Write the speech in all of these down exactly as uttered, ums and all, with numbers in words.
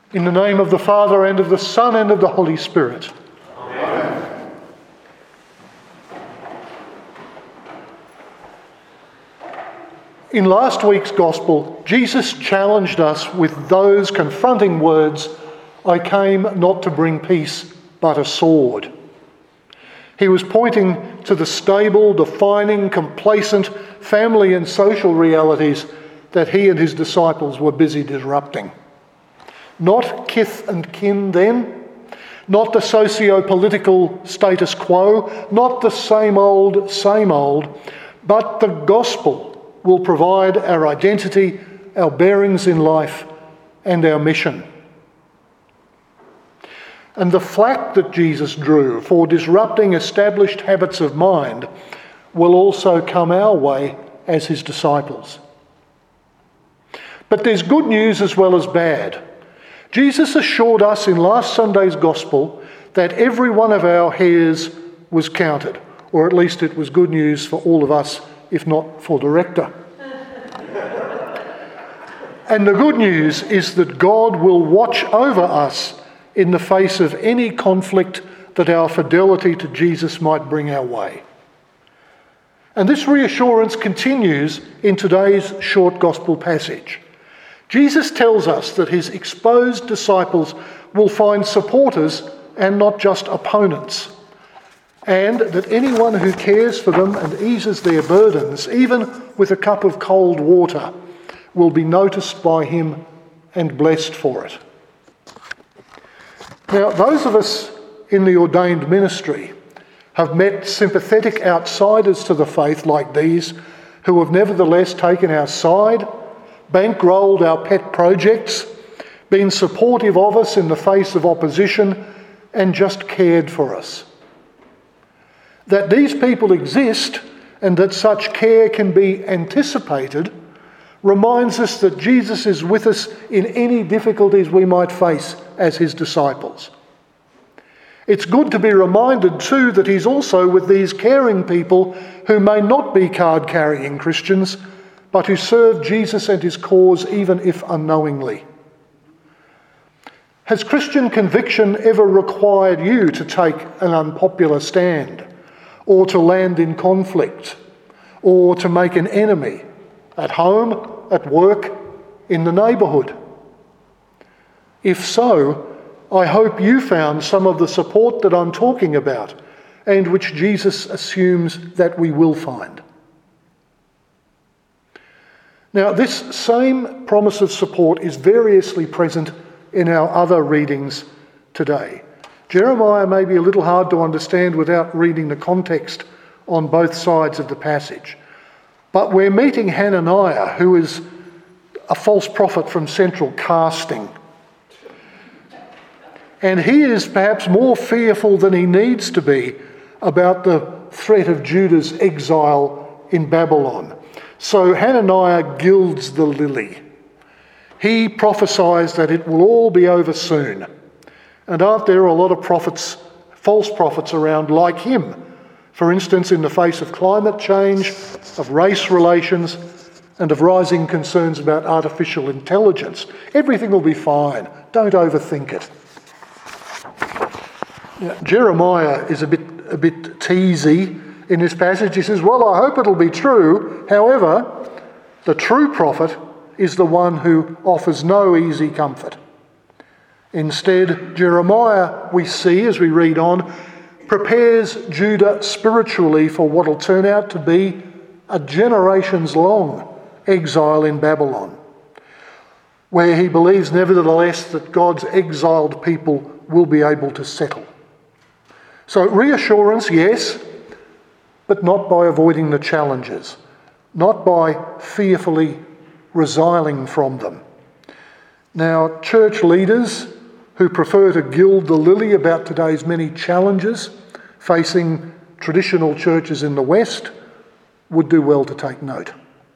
In the name of the Father, and of the Son, and of the Holy Spirit. Amen. In last week's Gospel, Jesus challenged us with those confronting words, "I came not to bring peace, but a sword." He was pointing to the stable, defining, complacent family and social realities that he and his disciples were busy disrupting. Not kith and kin then, not the socio-political status quo, not the same old, same old, but the gospel will provide our identity, our bearings in life, and our mission. And the flack that Jesus drew for disrupting established habits of mind will also come our way as his disciples. But there's good news as well as bad. Jesus assured us in last Sunday's Gospel that every one of our hairs was counted, or at least it was good news for all of us, if not for the rector. And the good news is that God will watch over us in the face of any conflict that our fidelity to Jesus might bring our way. And this reassurance continues in today's short Gospel passage. Jesus tells us that his exposed disciples will find supporters and not just opponents, and that anyone who cares for them and eases their burdens, even with a cup of cold water, will be noticed by him and blessed for it. Now, those of us in the ordained ministry have met sympathetic outsiders to the faith like these who have nevertheless taken our side, bankrolled our pet projects, been supportive of us in the face of opposition, and just cared for us. That these people exist and that such care can be anticipated reminds us that Jesus is with us in any difficulties we might face as his disciples. It's good to be reminded too that he's also with these caring people who may not be card-carrying Christians, but who serve Jesus and his cause even if unknowingly. Has Christian conviction ever required you to take an unpopular stand, or to land in conflict, or to make an enemy at home, at work, in the neighbourhood? If so, I hope you found some of the support that I'm talking about, and which Jesus assumes that we will find. Now, this same promise of support is variously present in our other readings today. Jeremiah may be a little hard to understand without reading the context on both sides of the passage. But we're meeting Hananiah, who is a false prophet from central casting. And he is perhaps more fearful than he needs to be about the threat of Judah's exile in Babylon. So Hananiah gilds the lily. He prophesies that it will all be over soon. And aren't there a lot of prophets, false prophets around like him? For instance, in the face of climate change, of race relations, and of rising concerns about artificial intelligence. Everything will be fine. Don't overthink it. Now, Jeremiah is a bit, a bit teasy in this passage. He says, well, I hope it'll be true. However, the true prophet is the one who offers no easy comfort. Instead, Jeremiah, we see as we read on, prepares Judah spiritually for what will turn out to be a generations-long exile in Babylon, where he believes nevertheless that God's exiled people will be able to settle. So reassurance, yes, but not by avoiding the challenges, not by fearfully resiling from them. Now, church leaders who prefer to gild the lily about today's many challenges facing traditional churches in the West would do well to take note.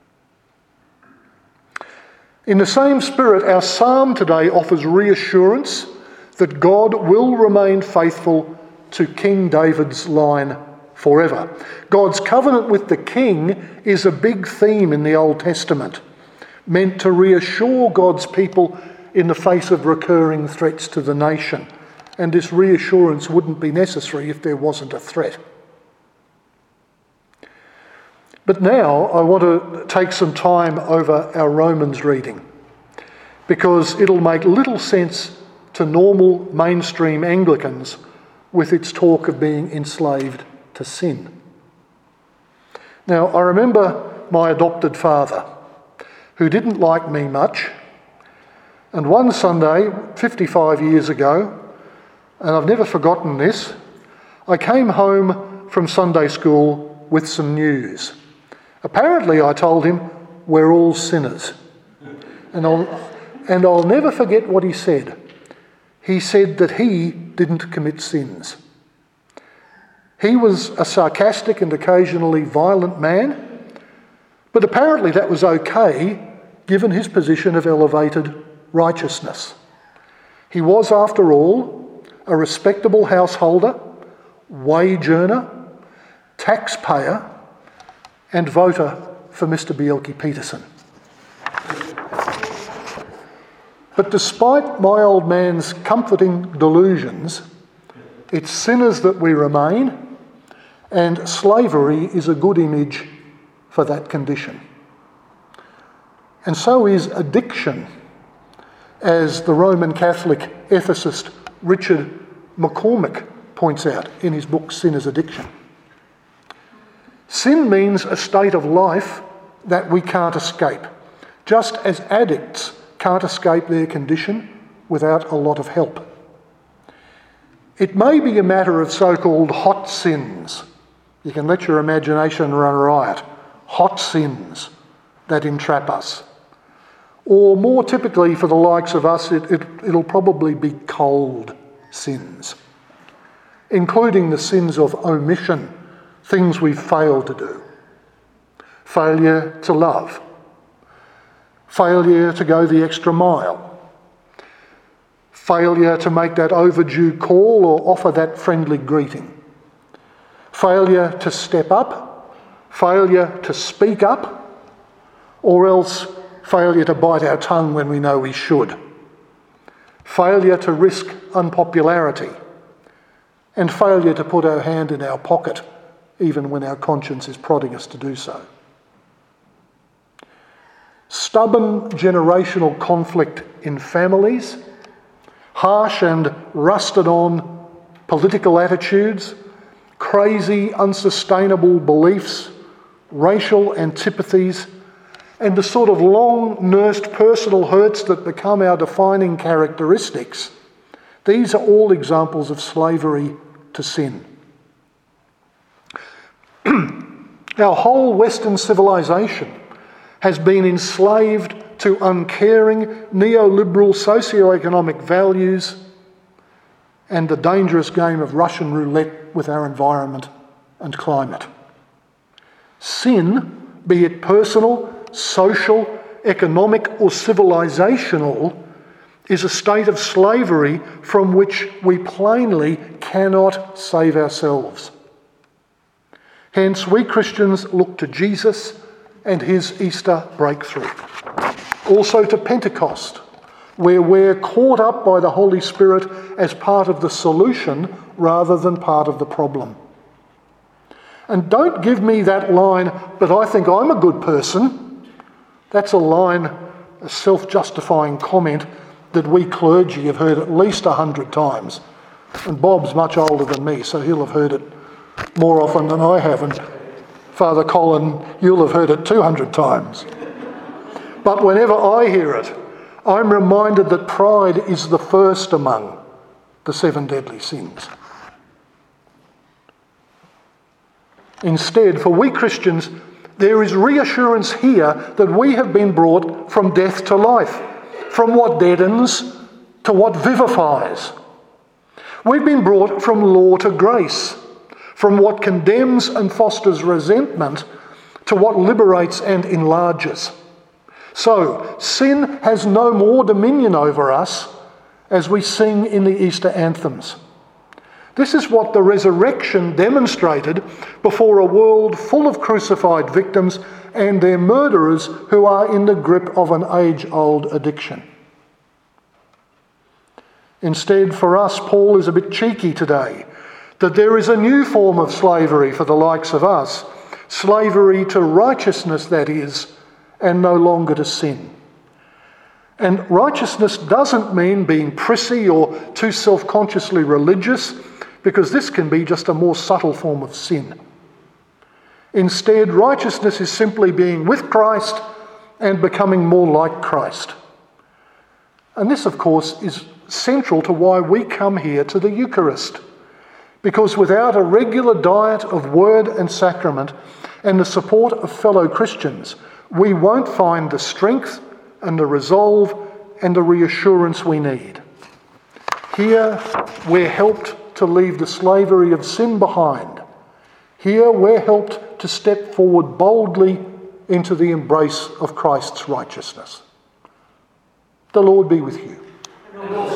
In the same spirit, our psalm today offers reassurance that God will remain faithful to King David's line forever. God's covenant with the king is a big theme in the Old Testament, meant to reassure God's people in the face of recurring threats to the nation, and this reassurance wouldn't be necessary if there wasn't a threat. But now I want to take some time over our Romans reading, because it'll make little sense to normal mainstream Anglicans with its talk of being enslaved to sin. Now, I remember my adopted father, who didn't like me much, and one Sunday, fifty-five years ago, and I've never forgotten this, I came home from Sunday school with some news. Apparently, I told him, we're all sinners. And I'll, and I'll never forget what he said. He said that he didn't commit sins. He was a sarcastic and occasionally violent man, but apparently that was okay given his position of elevated righteousness. He was, after all, a respectable householder, wage earner, taxpayer, and voter for Mister Bjelke-Petersen. But despite my old man's comforting delusions, it's sinners that we remain, and slavery is a good image for that condition. And so is addiction, as the Roman Catholic ethicist Richard McCormick points out in his book Sin is Addiction. Sin means a state of life that we can't escape, just as addicts can't escape their condition without a lot of help. It may be a matter of so-called hot sins. You can let your imagination run riot. Hot sins that entrap us. Or more typically for the likes of us, it, it, it'll probably be cold sins, including the sins of omission, things we've failed to do. Failure to love. Failure to go the extra mile. Failure to make that overdue call or offer that friendly greeting. Failure to step up. Failure to speak up. Or else failure to bite our tongue when we know we should. Failure to risk unpopularity. And failure to put our hand in our pocket even when our conscience is prodding us to do so. Stubborn generational conflict in families, harsh and rusted-on political attitudes, crazy, unsustainable beliefs, racial antipathies, and the sort of long-nursed personal hurts that become our defining characteristics. These are all examples of slavery to sin. Our whole Western civilization has been enslaved to uncaring neoliberal socioeconomic values and the dangerous game of Russian roulette with our environment and climate. Sin, be it personal, social, economic or civilizational, is a state of slavery from which we plainly cannot save ourselves. Hence, we Christians look to Jesus and his Easter breakthrough. Also to Pentecost, where we're caught up by the Holy Spirit as part of the solution rather than part of the problem. And don't give me that line, but I think I'm a good person. That's a line, a self-justifying comment that we clergy have heard at least a hundred times. And Bob's much older than me, so he'll have heard it more often than I have. And Father Colin, you'll have heard it two hundred times. But whenever I hear it, I'm reminded that pride is the first among the seven deadly sins. Instead, for we Christians, there is reassurance here that we have been brought from death to life, from what deadens to what vivifies. We've been brought from law to grace, from what condemns and fosters resentment to what liberates and enlarges. So, sin has no more dominion over us as we sing in the Easter anthems. This is what the resurrection demonstrated before a world full of crucified victims and their murderers who are in the grip of an age-old addiction. Instead, for us, Paul is a bit cheeky today, that there is a new form of slavery for the likes of us, slavery to righteousness, that is, and no longer to sin. And righteousness doesn't mean being prissy or too self-consciously religious, because this can be just a more subtle form of sin. Instead, righteousness is simply being with Christ and becoming more like Christ. And this, of course, is central to why we come here to the Eucharist. Because without a regular diet of word and sacrament and the support of fellow Christians, we won't find the strength and the resolve and the reassurance we need. Here, we're helped to leave the slavery of sin behind. Here, we're helped to step forward boldly into the embrace of Christ's righteousness. The Lord be with you.